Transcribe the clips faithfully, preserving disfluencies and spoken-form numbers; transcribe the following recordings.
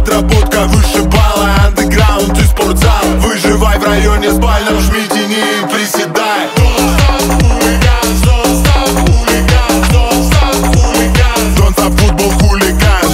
подработка выше балла, андеграунд и спортзал. Выживай в районе спальном, жмите, не приседай. Don't stop футбол, хулиган.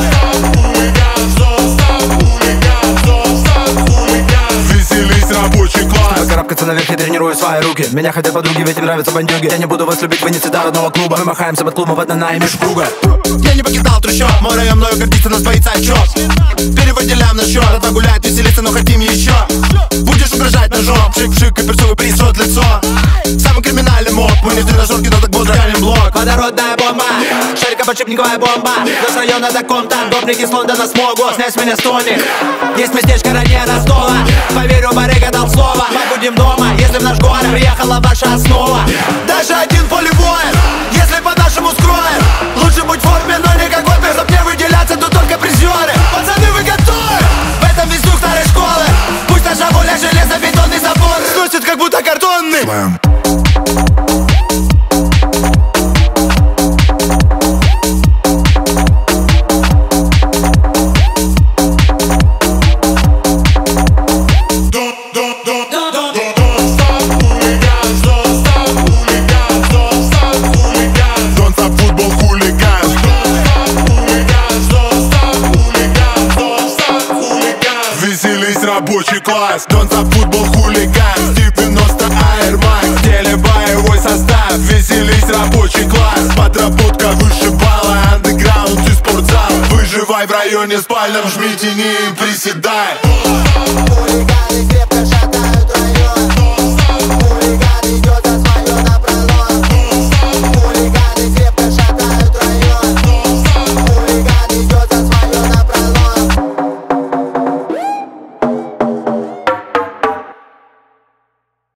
Веселись, рабочий класс. Карабкаться наверх, я тренирую свои руки. Меня хотят подруги, ведь им нравятся бандюги. Я не буду вас любить, вы не цвета родного клуба. Мы махаемся под клубом, одна на имидж круга. Я не покидал трущоб, мой район мною гордится, нас боится отчет. Переводилям на счет, это гулять, веселиться, но хотим еще. Будешь угрожать ножом, пшик-пшик и перцовый приз, рот лицо. Самый криминальный моб, мы не в тренажерке, но так бодро тянем блок. Водородная бомба, шарикоподшипниковая бомба. Наш район это комта, гопники с Лондона смогут снять с меня столик. Есть местечко ранее Ростова, поверю, барыга дал слово. Мы будем дома, если в наш город приехала ваша основа. Даже один поле воин, если по-нашему скроем. Лучше будь в форме, но никакой пер, чтоб не выделяться, тут только призеры. Пацаны, вы готовы? В этом весь дух старой школы. Пусть наша воля железобетонный забор сносит, как будто картонный. Веселись, рабочий класс. Don't stop футбол, хулиган. девяносто Air Max, в теле боевой состав. Веселись, рабочий класс. Подработка выше балла, андеграунд и спортзал. Выживай в районе спальном, жмите, не приседай.